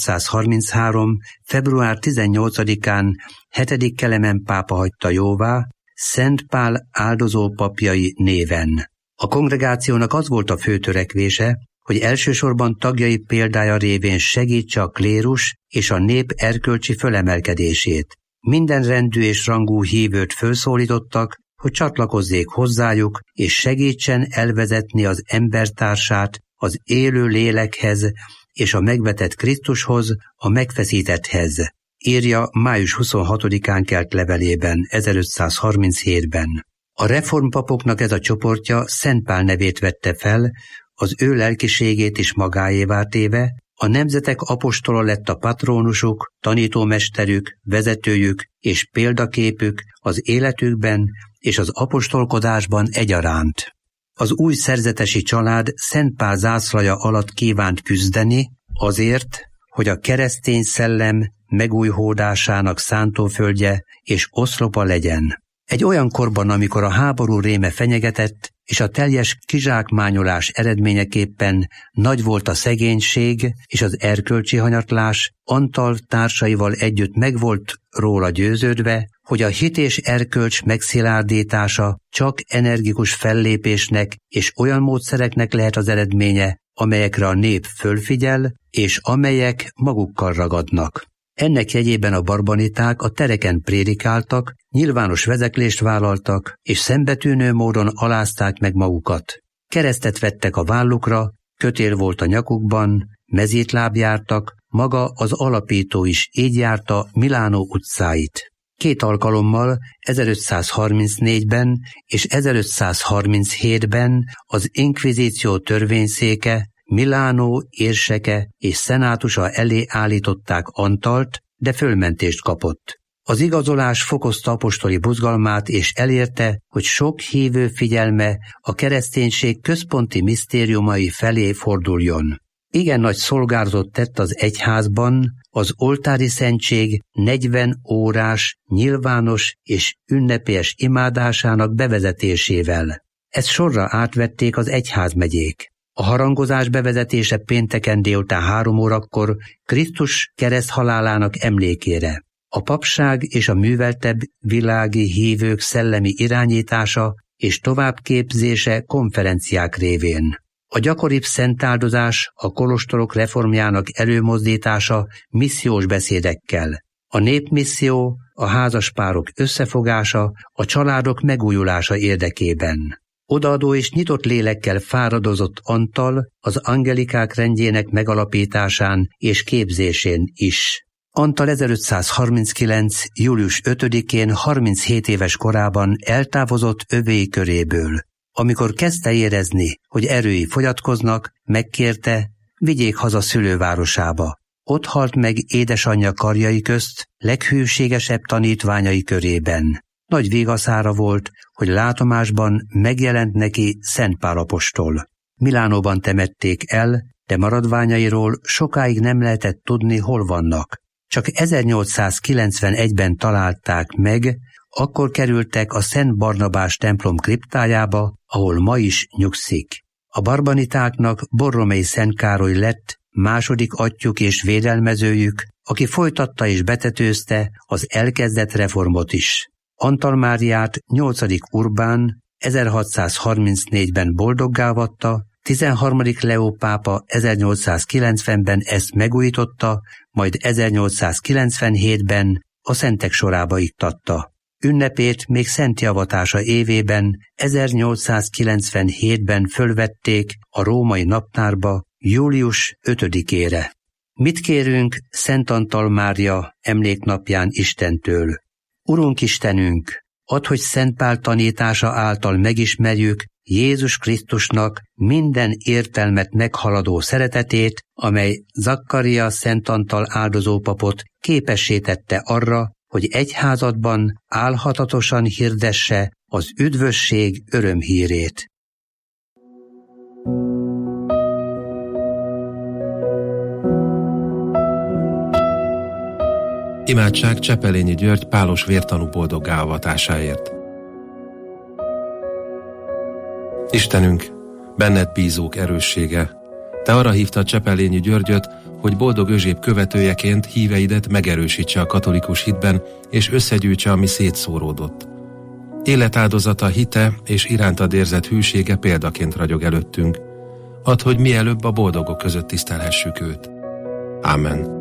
1533. február 18-án 7. Kelemen pápa hagyta jóvá, Szent Pál áldozó papjai néven. A kongregációnak az volt a fő törekvése, hogy elsősorban tagjai példája révén segítse a klérus és a nép erkölcsi fölemelkedését. Minden rendű és rangú hívőt felszólítottak, hogy csatlakozzék hozzájuk, és segítsen elvezetni az embertársát az élő lélekhez és a megvetett Krisztushoz, a megfeszítetthez, írja május 26-án kelt levelében, 1537-ben. A reformpapoknak ez a csoportja Szent Pál nevét vette fel, az ő lelkiségét is magáévá téve, a nemzetek apostola lett a patrónusuk, tanítómesterük, vezetőjük és példaképük az életükben és az apostolkodásban egyaránt. Az új szerzetesi család Szent Pál zászlaja alatt kívánt küzdeni azért, hogy a keresztény szellem megújhódásának szántóföldje és oszlopa legyen. Egy olyan korban, amikor a háború réme fenyegetett, és a teljes kizsákmányolás eredményeképpen nagy volt a szegénység és az erkölcsi hanyatlás, Antal társaival együtt meg volt róla győződve, hogy a hit és erkölcs megszilárdítása csak energikus fellépésnek és olyan módszereknek lehet az eredménye, amelyekre a nép fölfigyel, és amelyek magukkal ragadnak. Ennek jegyében a barbaniták a tereken prédikáltak, nyilvános vezeklést vállaltak, és szembetűnő módon alázták meg magukat. Keresztet vettek a vállukra, kötél volt a nyakukban, mezítláb jártak, maga az alapító is így járta Milánó utcáit. 2 alkalommal, 1534-ben és 1537-ben az inkvizíció törvényszéke, Milánó érseke és szenátusa elé állították Antalt, de fölmentést kapott. Az igazolás fokozta apostoli buzgalmát és elérte, hogy sok hívő figyelme a kereszténység központi misztériumai felé forduljon. Igen nagy szolgálatot tett az egyházban az oltári szentség 40 órás, nyilvános és ünnepélyes imádásának bevezetésével. Ezt sorra átvették az egyházmegyék. A harangozás bevezetése pénteken délután 3 órakor Krisztus kereszthalálának emlékére. A papság és a műveltebb világi hívők szellemi irányítása és továbbképzése konferenciák révén. A gyakoribb szentáldozás a kolostorok reformjának előmozdítása missziós beszédekkel. A népmisszió, a házaspárok összefogása, a családok megújulása érdekében. Odaadó és nyitott lélekkel fáradozott Antal az angelikák rendjének megalapításán és képzésén is. Antal 1539. július 5-én 37 éves korában eltávozott övéi köréből. Amikor kezdte érezni, hogy erői fogyatkoznak, megkérte, vigyék haza szülővárosába. Ott halt meg édesanyja karjai közt, leghűségesebb tanítványai körében. Nagy vigaszára volt, hogy látomásban megjelent neki Szent Pál apostol. Milánóban temették el, de maradványairól sokáig nem lehetett tudni, hol vannak. Csak 1891-ben találták meg, akkor kerültek a Szent Barnabás templom kriptájába, ahol ma is nyugszik. A barbanitáknak Borromei Szent Károly lett második atyjuk és védelmezőjük, aki folytatta és betetőzte az elkezdett reformot is. Antal Máriát 8. Urbán 1634-ben boldoggá vatta, 13. Leó pápa 1890-ben ezt megújította, majd 1897-ben a szentek sorába iktatta. Ünnepét még Szent Javatása évében, 1897-ben fölvették a római naptárba július 5-ére. Mit kérünk Szent Antal Mária emléknapján Istentől? Urunk Istenünk, add, hogy Szent Pál tanítása által megismerjük Jézus Krisztusnak minden értelmet meghaladó szeretetét, amely Zakkaria Szent Antal áldozópapot képessé tette arra, hogy egyházadban álhatatosan hirdesse az üdvösség örömhírét. Imádság Csepelényi György pálos vértanú boldoggá avatásáért. Istenünk, benned bízók erőssége, te arra hívtad Csepelényi Györgyöt, hogy boldog Özséb követőjeként híveidet megerősítse a katolikus hitben, és összegyűjtse, ami szétszóródott. Életáldozata, hite és irántad érzett hűsége példaként ragyog előttünk. Add, hogy mielőbb a boldogok között tisztelhessük őt. Ámen.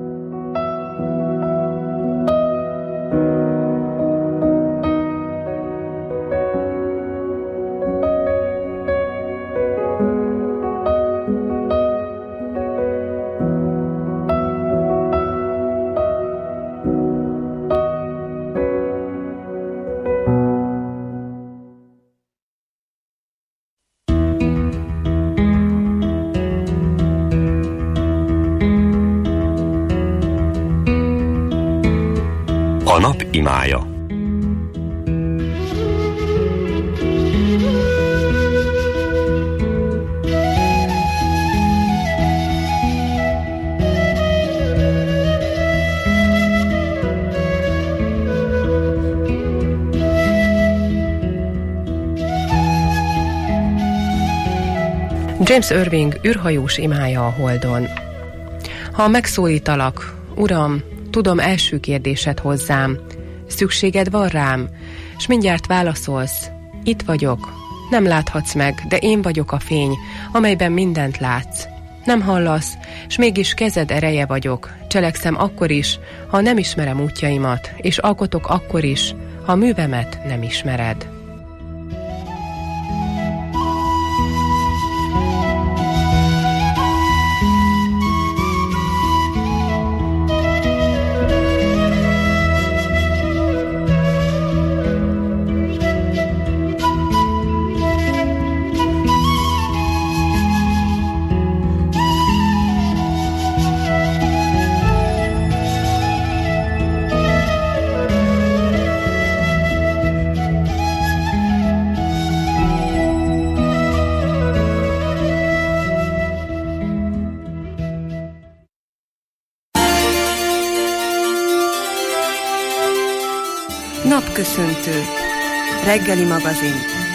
A nap imája. James Irving űrhajós imája a Holdon. Ha megszólítalak, Uram, tudom első kérdésed hozzám, szükséged van rám, s mindjárt válaszolsz, itt vagyok, nem láthatsz meg, de én vagyok a fény, amelyben mindent látsz. Nem hallasz, s mégis kezed ereje vagyok, cselekszem akkor is, ha nem ismerem útjaimat, és alkotok akkor is, ha művemet nem ismered. Napköszöntő. Reggeli magazin.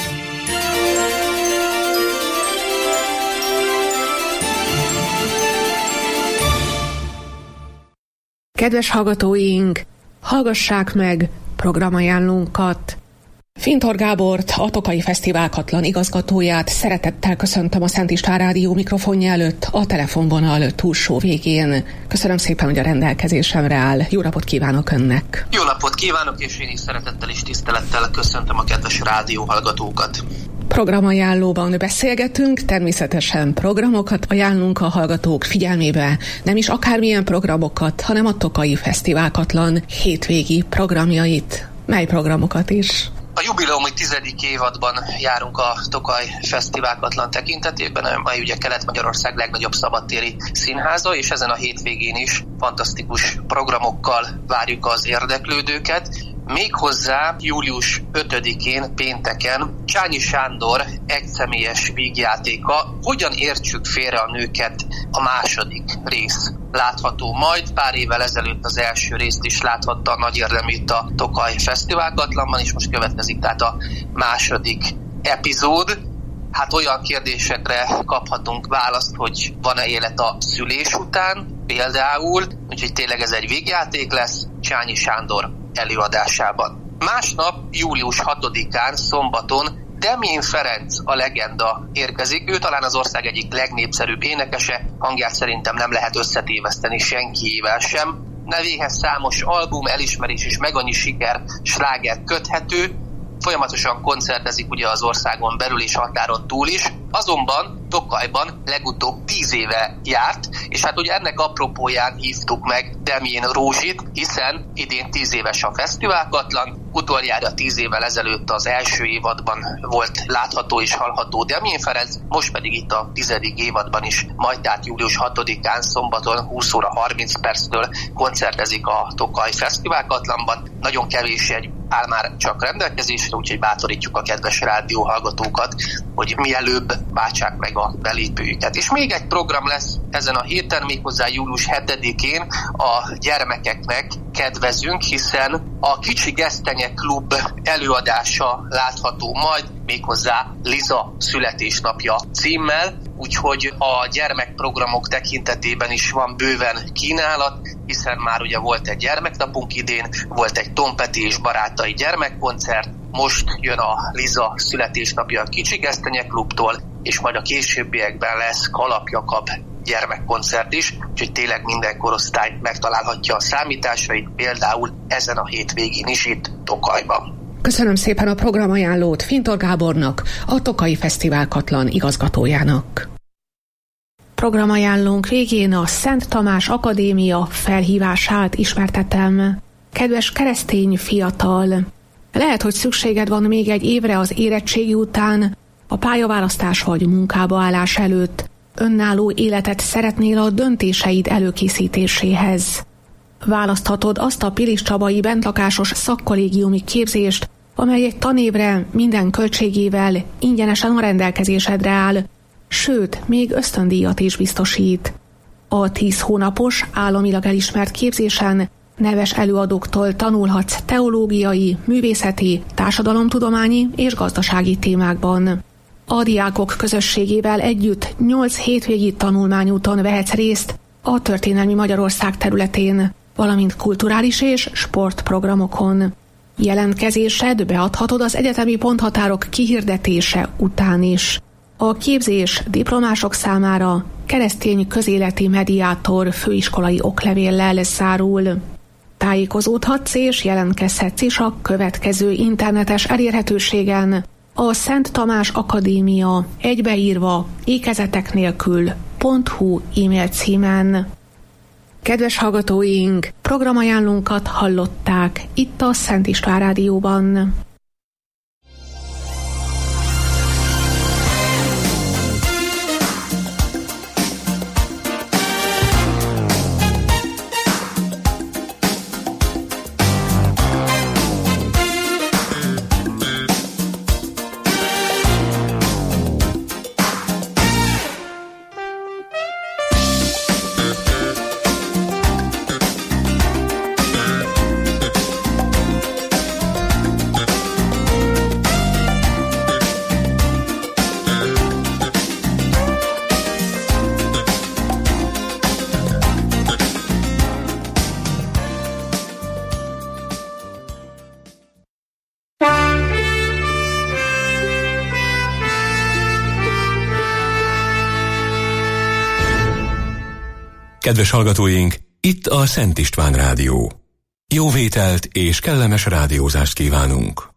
Kedves hallgatóink, hallgassák meg programajánlónkat. Fintor Gábort, a Tokaji Fesztivál Katlan igazgatóját szeretettel köszöntöm a Szent István Rádió mikrofonja előtt, a telefonvonal túlsó végén. Köszönöm szépen, hogy a rendelkezésemre áll. Jó napot kívánok önnek! Jó napot kívánok, és én is szeretettel és tisztelettel köszöntöm a kedves rádióhallgatókat. Programajánlóban beszélgetünk, természetesen programokat ajánlunk a hallgatók figyelmébe, nem is akármilyen programokat, hanem a Tokaji Fesztivál Katlan hétvégi programjait. Mely programokat is? A jubileumi 10. évadban járunk a Tokaj Fesztivál Katlan tekintetében, amely ugye Kelet-Magyarország legnagyobb szabadtéri színháza, és ezen a hétvégén is fantasztikus programokkal várjuk az érdeklődőket. Méghozzá július 5-én pénteken Csányi Sándor egyszemélyes vígjátéka Hogyan értsük félre a nőket, a második rész látható majd. Pár évvel ezelőtt az első részt is láthatta a nagy érdemű itt a Tokaj Fesztivál Katlanban, és most következik tehát a második epizód. Hát olyan kérdésekre kaphatunk választ, hogy van-e élet a szülés után például, úgyhogy tényleg ez egy vígjáték lesz Csányi Sándor előadásában. Másnap, július 6-án, szombaton Demjén Ferenc, a legenda érkezik. Ő talán az ország egyik legnépszerűbb énekese, hangját szerintem nem lehet összetéveszteni senkiével sem. Nevéhez számos album, elismerés és meg annyi siker, sláger köthető. Folyamatosan koncertezik ugye az országon belül és határon túl is. Azonban Tokajban legutóbb 10 éve járt, és hát ugye ennek apropóján hívtuk meg Demjén Rózsit, hiszen idén 10 éves a Fesztiválkatlan, utoljára 10 évvel ezelőtt az első évadban volt látható és hallható Demjén Ferenc, most pedig itt a 10. évadban is, majd tehát július 6-án szombaton 20 óra 30 perctől koncertezik a Tokaj Fesztiválkatlanban. Nagyon kevés jegy áll már csak rendelkezésre, úgyhogy bátorítjuk a kedves rádióhallgatókat, hogy mielőbb váltsák meg a belépőjüket. És még egy program lesz ezen a héten, méghozzá július 7-én a gyermekeknek kedvezünk, hiszen a Kicsi Gesztenye Klub előadása látható majd, méghozzá Liza születésnapja címmel, úgyhogy a gyermekprogramok tekintetében is van bőven kínálat, hiszen már ugye volt egy gyermeknapunk idén, volt egy Tom Petty és barátai gyermekkoncert, most jön a Liza születésnapja a Kicsi Gesztenye Klubtól, és majd a későbbiekben lesz Kalap Jakab gyermekkoncert is, úgyhogy tényleg minden korosztály megtalálhatja a számításait, például ezen a hétvégén is itt Tokajban. Köszönöm szépen a programajánlót Fintor Gábornak, a Tokaji Fesztiválkatlan igazgatójának. Programajánlónk végén a Szent Tamás Akadémia felhívását ismertetem. Kedves keresztény fiatal! Lehet, hogy szükséged van még egy évre az érettségi után, a pályaválasztás vagy munkába állás előtt. Önálló életet szeretnél a döntéseid előkészítéséhez. Választhatod azt a Piliscsabai bentlakásos szakkollégiumi képzést, amely egy tanévre minden költségével ingyenesen a rendelkezésedre áll, sőt, még ösztöndíjat is biztosít. A 10 hónapos, államilag elismert képzésen neves előadóktól tanulhatsz teológiai, művészeti, társadalomtudományi és gazdasági témákban. A diákok közösségével együtt 8 hétvégi tanulmányúton vehetsz részt a történelmi Magyarország területén, valamint kulturális és sportprogramokon. Jelentkezésed beadhatod az egyetemi ponthatárok kihirdetése után is. A képzés diplomások számára keresztény közéleti mediátor főiskolai oklevéllel zárul. Tájékozódhatsz és jelentkezhetsz is a következő internetes elérhetőségen: a Szent Tamás Akadémia egybeírva ékezetek nélkül.hu e-mail címen. Kedves hallgatóink, programajánlónkat hallották itt a Szent István Rádióban. Kedves hallgatóink, itt a Szent István Rádió. Jó vételt és kellemes rádiózást kívánunk!